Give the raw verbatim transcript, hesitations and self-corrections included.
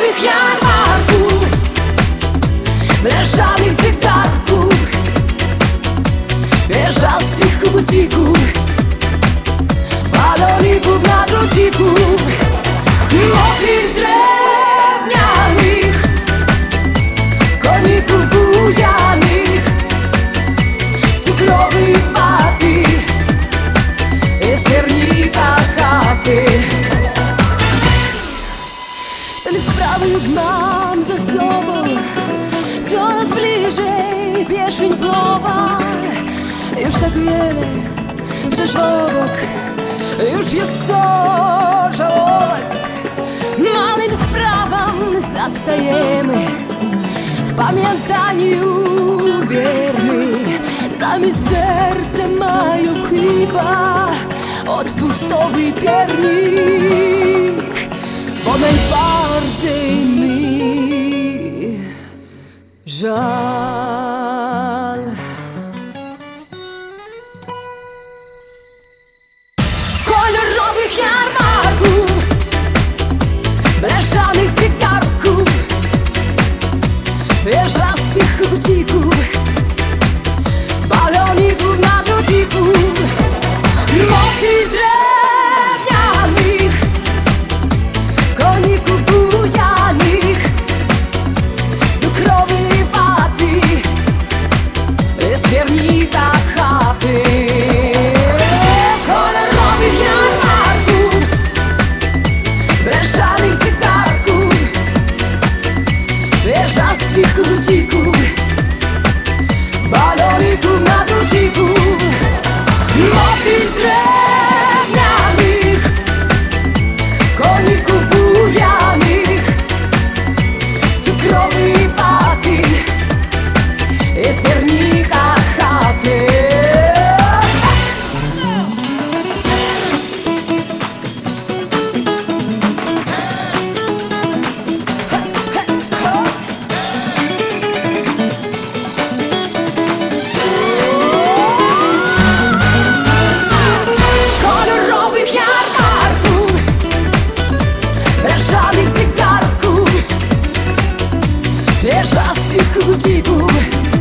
kolorowych jarmarków, blaszanych cygarków, wieżastych kubucików, baloników na drucików, motyw drewnianych, koników buzianych, cukrowej waty i z piernika chaty. Tyle sprawy już mam za sobą, coraz bliżej pieśń plowa. Już tak wiele przeszło obok, już jest co żałować. Małym sprawam zastajemy w pamiętaniu wiernych. Zamiast serce mają chyba odpustowy piernik, bo najbardziej mi żal. Kolorowych jarmarków, blaszanych cygarków, wieżastych kubucików, baloników na drucików, motyw drewnianych, koników buzianych, cukrowej waty z piernika chaty. Kolorowych jarmarków, blaszanych cygarków, wieżastych kubucików, baloników na drucików, motyw drewnianych, koników buzianych, cukrowej waty z piernika chaty. Kolorowych jarmarków, blaszanych cygarków, wieżastych kubucików,